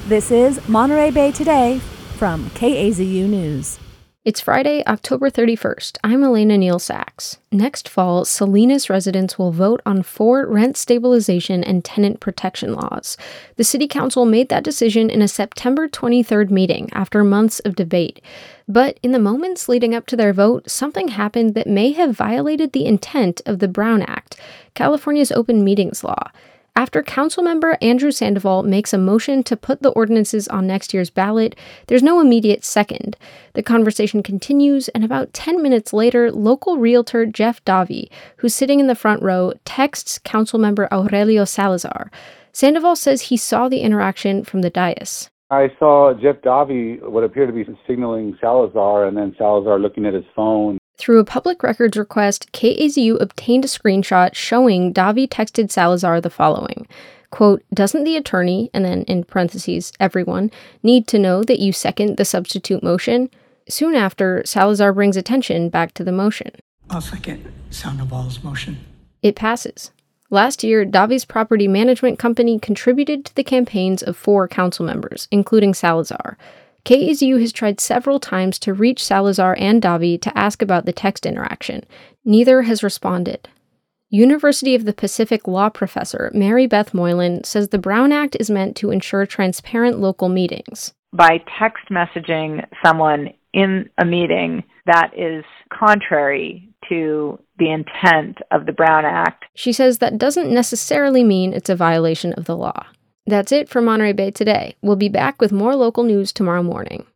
This is Monterey Bay Today from KAZU News. It's Friday, October 31st. I'm Elena Neal Sachs. Next fall, Salinas residents will vote on 4 rent stabilization and tenant protection laws. The city council made that decision in a September 23rd meeting after months of debate. But in the moments leading up to their vote, something happened that may have violated the intent of the Brown Act, California's open meetings law. After Councilmember Andrew Sandoval makes a motion to put the ordinances on next year's ballot, there's no immediate second. The conversation continues, and about 10 minutes later, local realtor Jeff Davy, who's sitting in the front row, texts Councilmember Aurelio Salazar. Sandoval says he saw the interaction from the dais. I saw Jeff Davy, what appeared to be signaling Salazar, and then Salazar looking at his phone. Through a public records request, KAZU obtained a screenshot showing Davy texted Salazar the following, quote, "Doesn't the attorney," and then in parentheses, everyone, "need to know that you second the substitute motion?" Soon after, Salazar brings attention back to the motion. I'll second Sandoval's motion. It passes. Last year, Davy's property management company contributed to the campaigns of 4 council members, including Salazar. KAZU has tried several times to reach Salazar and Davy to ask about the text interaction. Neither has responded. University of the Pacific law professor Mary Beth Moylan says the Brown Act is meant to ensure transparent local meetings. By text messaging someone in a meeting, that is contrary to the intent of the Brown Act. She says that doesn't necessarily mean it's a violation of the law. That's it for Monterey Bay Today. We'll be back with more local news tomorrow morning.